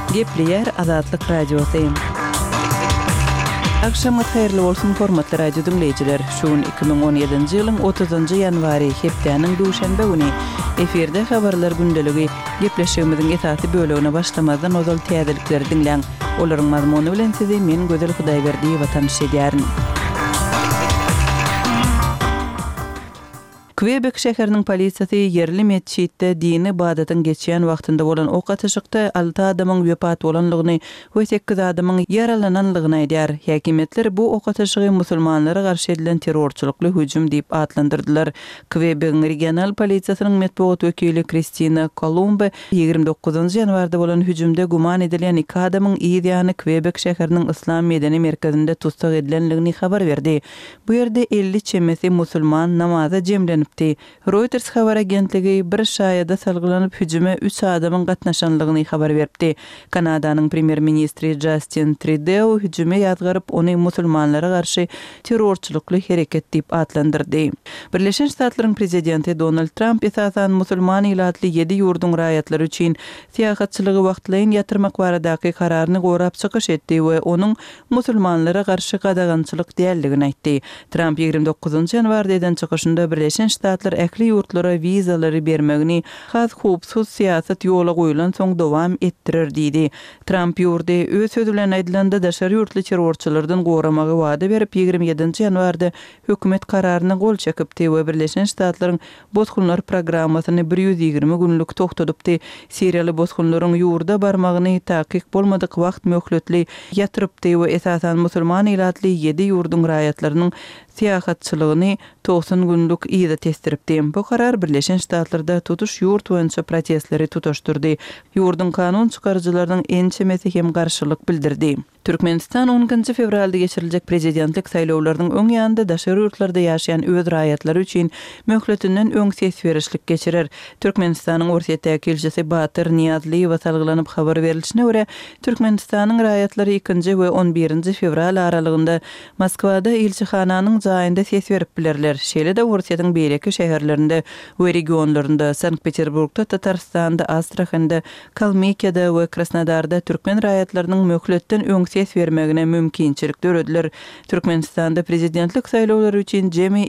Gepleyer Azatlyk Radiosu. Akşamı hayırlı olsun hormatly radio dinleyijiler. Şuun 2017-nji ýylyň 30-njy ýanwary hepdeniň duşanbe güni eferde habarlar gündeligi gepleşigimiziň esasy bölegine başlamadan ozal täzelikleri dinleň. Olaryň mazmuny bilen sizi men Gözel Hudaýberdiýewa tanış edýärin. Quebec şäheriniň polisiýasy yerli mesçitde dini ibadetin geçýän wagtynda bolan ok atyşykda 6 adamyň wepat bolanlygyny we 8 adamyň yaralananlygyny aýdýar. Häkimetler bu ok atyşygy musulmanlara garşy edilen terrorçulukly hüjüm diýip adlandyrdylar. Quebec regional polisiýasynyň medeniýet wekili Christina Colombe 29-njy ýanwarda bolan hüjümde guman edilen 2 adamyň ýa-ni Quebec şäheriniň Islam medeni merkezinde tutsak edilenligini habar berdi. Bu ýerde 50 çemesi musulman namaza jemlenip Reuters habar agentligi bir şaýada salgylanyp hüjüme 3 adamyň gatnaşanlygyny habar berdi. Kanadanyň premier ministri Justin Trudeau hüjüme ýazgaryp ony musulmanlara garşy terrorçulukly hereket diýip adlandyrdy. Birleşen Ştatlaryň prezidenti Donald Trump esasan musulman ilatly 7 ýurdun raýatlary üçin syýahatçylygy wagtlaýyn ýatyrmak baradaky kararyny gorap çykyş etdi we onuň musulmanlara garşy gadagançylyk däldigini aýtdy. Trump 29-njy ýanwarda eden çykyşynda Birleşen Ştatlar ähli ýurtlara wizalary bermegini has hupsuz siýasat ýola goýulan soň dowam etdirir diýdi. Trump ýurda öz sözü bilen aýdylanda daşary ýurtly terrorçylardan goramagy wada berip 27-nji ýanwarda hökümet kararyny gol çekipdi we Birleşen Ştatlaryň bozgunlar programmasyny 120 günlük togtadypdy. Siriýaly bozgunlaryň ýurda barmagyny takyk bolmadyk wagt möhletli ýatyrypdy we esasan musulman ilatly 7 ýurdun raýatlarynyň siýahatçylygyny 90 günlük ýyda testiripdi. Bu karar Birleşen Ştatlarda tutuş ýurt boýunça protestleri tutuşturdy. Ýurdun kanun çykarjylarynyň en çemesi hem garşylyk bildirdi. Türkmenistan 10-njy fevralda geçiriljek prezidentlik saýlawlarynyň öň ýanynda daşary ýurtlarda ýaşaýan öz raýatlary üçin möhletinden öň ses berişlik geçirir. Türkmenistanyň Orsiýetdäki elçisi Batyr Niýazlyýewa salgylanyp habar berilişine görä, Türkmenistanyň raýatlary 2-nji we 11-nji fevral aralygynda Moskwada elçihananyň jaýynda ses berip bilerler. Şeýle-de Orsiýatyň beýleki şäherlerinde we regionlarynda, Sankt-Peterburgda, Tatarstanda, Astrakhanda, Kalmykyada we Krasnodarda türkmen raýatlarynyň möhletden öň ses bermegine mümkinçilik dörediler. Türkmenistanda prezidentlik saýlawlary üçin jemi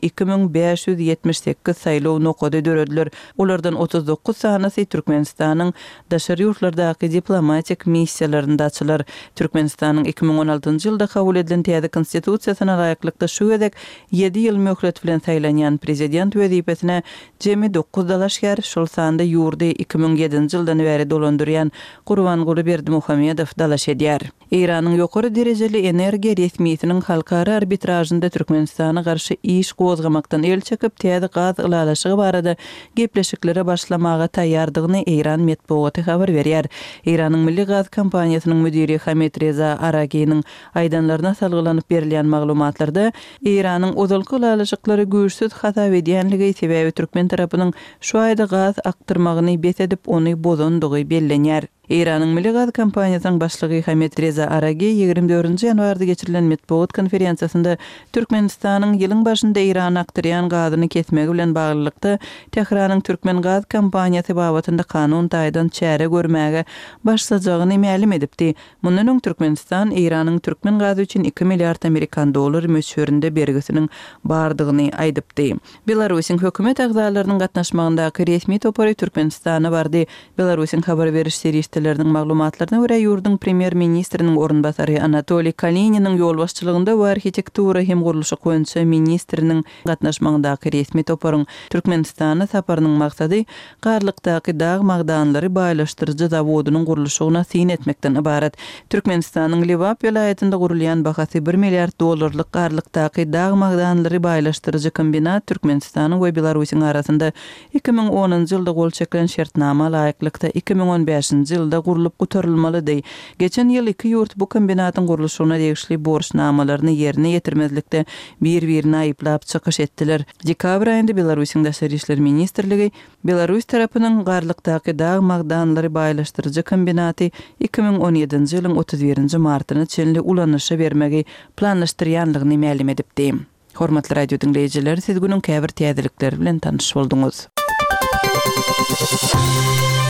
2578 saýlaw nokady dörediler. Olardan 39 sanysy Türkmenistanyň daşary ýurtlardaky diplomatik missiýalarynda açylar. Türkmenistanyň 2016-njy ýylda kabul edilen täze konstitusiýasyna laýyklykda şu gedek 7 ýyl möhlet bilen saýlanýan prezident wezipesine jemi 9 dalaşgar, şol sanda ýurdy 2007-nji ýyldan beri dolandyrýan Gurbanguly Berdimuhammedow dalaş edýär. Iranyň ýokary derejeli energiýa resmiýetiniň halkara arbitrajynda Türkmenistana garşy iş gozgamakdan el çekip täze gaz ulalaşygy barada gepleşiklere başlamaga taýýardygyny Iran medeniýeti habar berýär. Iranyň milli gaz kompaniýasynyň müdiri Hamed Reza Aragiýanyň aýdanlaryna salgylanyp berilýän maglumatlarda Iranyň ozalky ulalaşyklary güýçsiz hata edýänligi sebäbi türkmen tarapynyň şu aýda gaz aktyrmagyny besedip ony bozandygy bellenýär. Iranyň milli gaz kompaniýasynyň başlygy Hamed Reza Aragiy 24-nji ýanwarda geçirilen medeniýet konferensiýasynda Türkmenistanyň ýylyň başynda Iran aktyrýan gazyny kesmegi bilen baglykda Tehranyň türkmen gaz kompaniýasy babatynda kanun taýdan çäre görmäge başlajagyny ma'lum edipdi. Mundan öň Türkmenistan Iranyň türkmen gazy üçin 2 milliard amerikan dolary möçberinde bergisiniň bardygyny aýdypdy. Belarusyň hökümet agzalarynyň gatnaşmagyndaky resmi topary Türkmenistana bardy. Belarusyň habar beriş serýetleriniň maglumatlaryna görä ýurdun premier ministriniň orunbasary Anatoliy Kalininiň ýol başçylygynda we arhitektura hem guruluşy boýunça ministriniň gatnaşmagyndaky resmi toparyň Türkmenistana saparynyň maksady garlykdaky dağ magdanlary baýlaşdyrjy zawodunyň guruluşyna syn etmekden ibaret. Türkmenistanyň Livap vilayetinde gurulýan bahasy 1 milliard dollarlyk garlykdaky dağ magdanlary baýlaşdyrjy kombinat Türkmenistanyň we Belarusyň arasynda 2010-njy ýylda gol çekilen şertnama laýyklykda 2015-nji ýylda gurulyp göterilmelidir. Geçen ýyl iki ýurt bu kombinatyň guruluşyna degişli borçnamalaryny ýerine ýetirmezlikde bir-birini aýyplap çykyş etdiler. Dekabr aýynda Belarusyň daşary işler ministrligi Belarus tarapynyň garlykdaky dağ magdanlary baýlaşdyrjy kombinaty 2017-nji ýylyň 31-nji martyny çenli ulanyşy bermegi planlaşdyrýanlygyny ma'lum edipdi. Hormatly radio dinleyijiler, siz günüň käbir täzelikleri bilen tanyş bolduňuz.